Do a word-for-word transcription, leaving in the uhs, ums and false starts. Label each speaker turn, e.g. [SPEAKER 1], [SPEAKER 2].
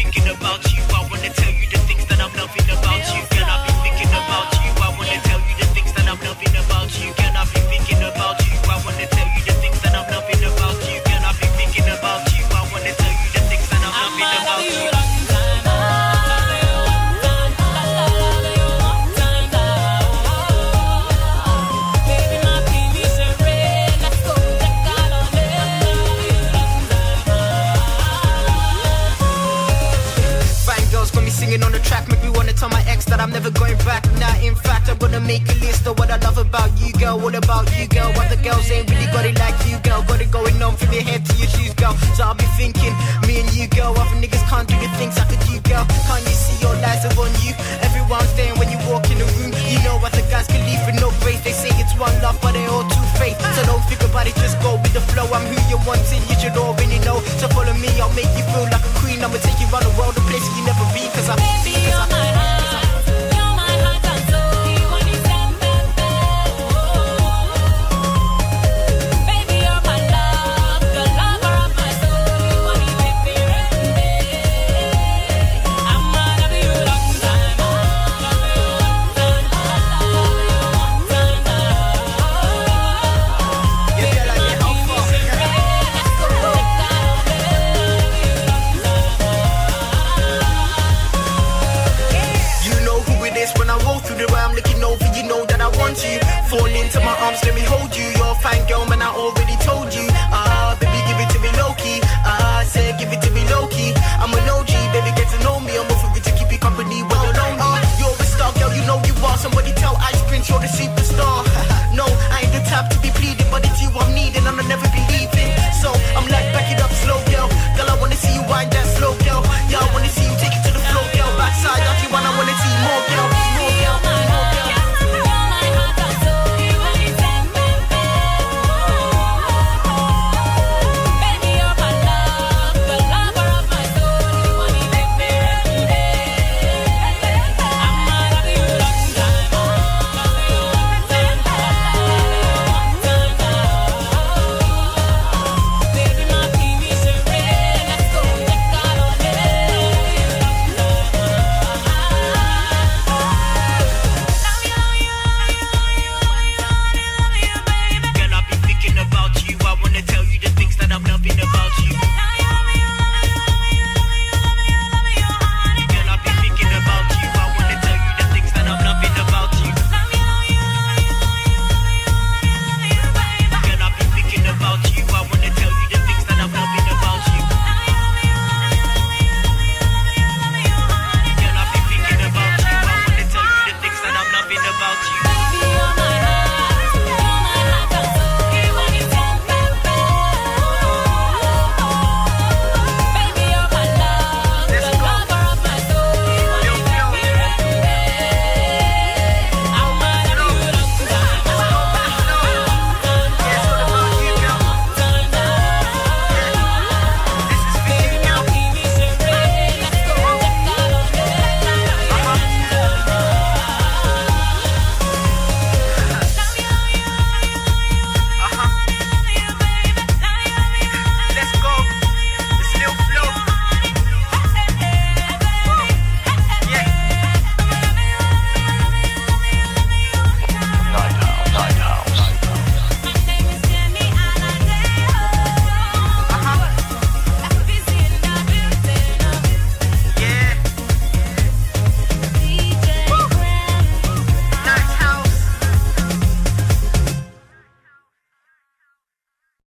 [SPEAKER 1] thinking about you. I wanna tell you the things that I'm loving about you. Girl, I've been thinking about you. I wanna tell you the things that I'm loving about you. Girl, I've been thinking about you. I wanna tell you the things that I'm loving about you. Girl, I've been thinking about you. I wanna tell you the things that I'm loving about you.
[SPEAKER 2] Singing on the track, make me wanna tell my ex that I'm never going back. Now, in fact, I'm gonna make a list of what I love about you, girl. What about you, girl? What the girls ain't really got it like you, girl. Got it going on from your head to your shoes, girl. So I'll be thinking, me and you, girl. Other niggas can't do the things I could do, girl. Can't you see your lights are on you? Everyone's staring when you walk in the room. You know what the guys can leave with no grace. They say it's one love, but they all two fake. So don't think about it, just go with the flow. I'm who you're wanting, you should already know. So follow me, I'll make you feel like a queen. I'ma take